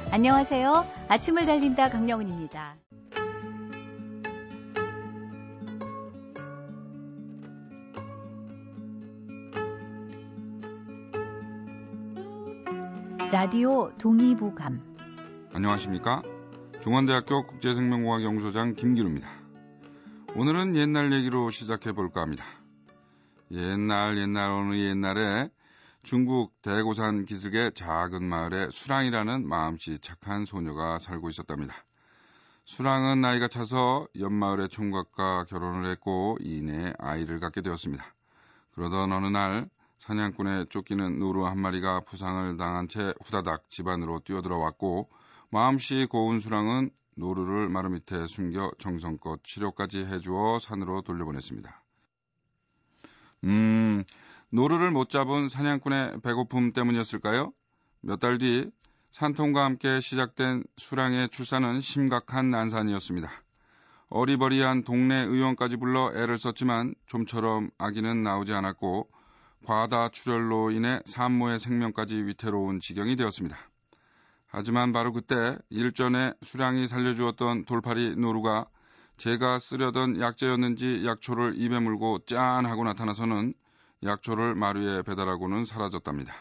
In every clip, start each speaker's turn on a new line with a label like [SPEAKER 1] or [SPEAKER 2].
[SPEAKER 1] 안녕하세요. 아침을 달린다 강영은입니다. 라디오 동의보감.
[SPEAKER 2] 안녕하십니까? 중원대학교 국제생명공학 연구소장 김기루입니다. 오늘은 옛날 얘기로 시작해 볼까 합니다. 옛날 어느 옛날에 중국 대고산 기슭의 작은 마을에 수랑이라는 마음씨 착한 소녀가 살고 있었답니다. 수랑은 나이가 차서 옆마을의 총각과 결혼을 했고 이내 아이를 갖게 되었습니다. 그러던 어느 날 사냥꾼에 쫓기는 노루 한 마리가 부상을 당한 채 후다닥 집 안으로 뛰어들어왔고 마음씨 고운 수랑은 노루를 마루 밑에 숨겨 정성껏 치료까지 해주어 산으로 돌려보냈습니다. 노루를 못 잡은 사냥꾼의 배고픔 때문이었을까요? 몇 달 뒤 산통과 함께 시작된 수랑의 출산은 심각한 난산이었습니다. 어리버리한 동네 의원까지 불러 애를 썼지만 좀처럼 아기는 나오지 않았고 과다 출혈로 인해 산모의 생명까지 위태로운 지경이 되었습니다. 하지만 바로 그때 일전에 수랑이 살려주었던 돌팔이 노루가 제가 쓰려던 약재였는지 약초를 입에 물고 짠 하고 나타나서는 약초를 마루에 배달하고는 사라졌답니다.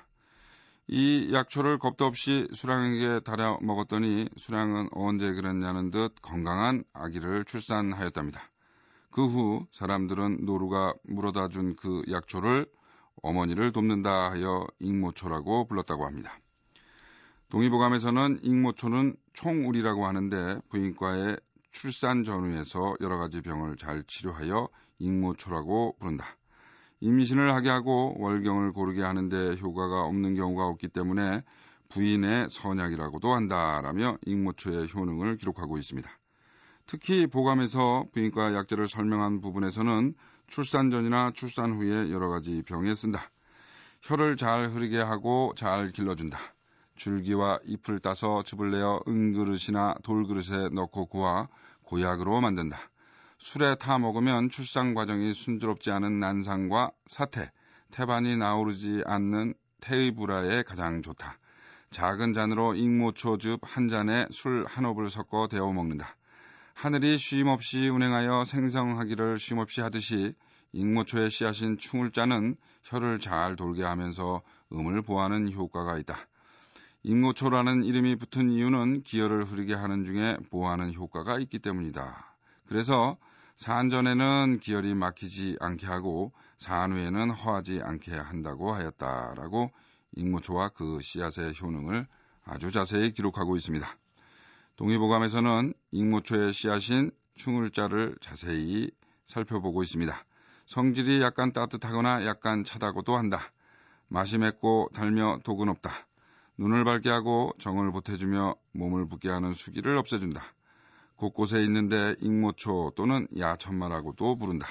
[SPEAKER 2] 이 약초를 겁도 없이 수랑에게 달여 먹었더니 수랑은 언제 그랬냐는 듯 건강한 아기를 출산하였답니다. 그 후 사람들은 노루가 물어다 준 그 약초를 어머니를 돕는다 하여 익모초라고 불렀다고 합니다. 동의보감에서는 익모초는 총울이라고 하는데 부인과의 출산 전후에서 여러 가지 병을 잘 치료하여 익모초라고 부른다. 임신을 하게 하고 월경을 고르게 하는데 효과가 없는 경우가 없기 때문에 부인의 선약이라고도 한다라며 익모초의 효능을 기록하고 있습니다. 특히 보감에서 부인과 약재를 설명한 부분에서는 출산 전이나 출산 후에 여러 가지 병에 쓴다. 혀를 잘 흐르게 하고 잘 길러준다. 줄기와 잎을 따서 즙을 내어 은그릇이나 돌그릇에 넣고 고아 고약으로 만든다. 술에 타 먹으면 출산 과정이 순조롭지 않은 난상과 사태, 태반이 나오르지 않는 태의불화에 가장 좋다. 작은 잔으로 익모초즙 한 잔에 술 한 홉을 섞어 데워 먹는다. 하늘이 쉼없이 운행하여 생성하기를 쉼없이 하듯이 익모초의 씨앗인 충울자는 혀를 잘 돌게 하면서 음을 보하는 효과가 있다. 익모초라는 이름이 붙은 이유는 기혈을 흐르게 하는 중에 보하는 효과가 있기 때문이다. 그래서 산 전에는 기혈이 막히지 않게 하고 산 후에는 허하지 않게 한다고 하였다라고 익모초와 그 씨앗의 효능을 아주 자세히 기록하고 있습니다. 동의보감에서는 익모초의 씨앗인 충울자를 자세히 살펴보고 있습니다. 성질이 약간 따뜻하거나 약간 차다고도 한다. 맛이 맵고 달며 독은 없다. 눈을 밝게 하고 정을 보태주며 몸을 붓게 하는 수기를 없애준다. 곳곳에 있는데 익모초 또는 야천마라고도 부른다.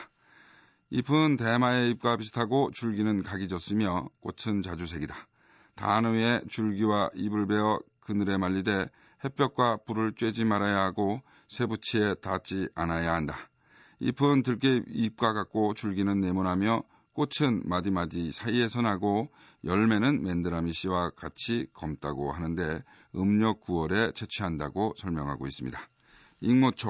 [SPEAKER 2] 잎은 대마의 잎과 비슷하고 줄기는 각이 졌으며 꽃은 자주색이다. 단 후에 줄기와 잎을 베어 그늘에 말리되 햇볕과 불을 쬐지 말아야 하고 쇠붙이에 닿지 않아야 한다. 잎은 들깨 잎과 같고 줄기는 네모나며 꽃은 마디마디 사이에서 나고 열매는 맨드라미 씨와 같이 검다고 하는데 음력 9월에 채취한다고 설명하고 있습니다. 익모초,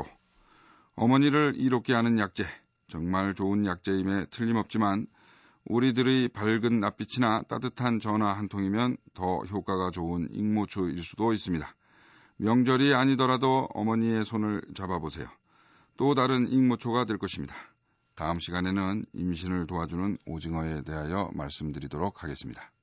[SPEAKER 2] 어머니를 이롭게 하는 약재, 정말 좋은 약재임에 틀림없지만 우리들의 밝은 낯빛이나 따뜻한 전화 한 통이면 더 효과가 좋은 익모초일 수도 있습니다. 명절이 아니더라도 어머니의 손을 잡아보세요. 또 다른 익모초가 될 것입니다. 다음 시간에는 임신을 도와주는 오징어에 대하여 말씀드리도록 하겠습니다.